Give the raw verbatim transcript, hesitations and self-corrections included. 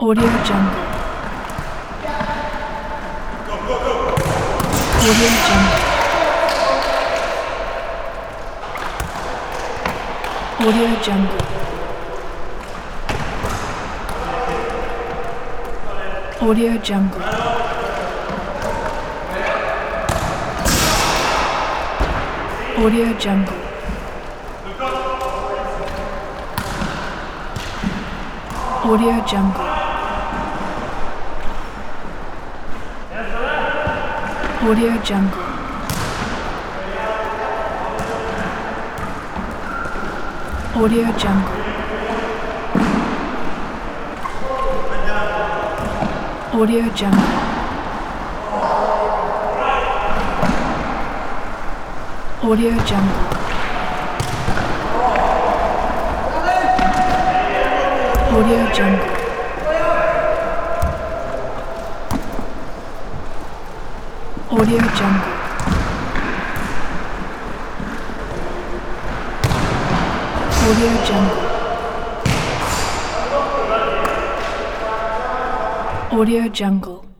Audio Jungle. Audio Jungle. Audio Jungle. Audio Jungle. Audio Jungle. Audio Jungle. Audio Jungle. Audio Jungle. Audio Jungle. Audio Jungle. Audio Jungle. Audio Jungle. Audio Jungle. Audio Jungle.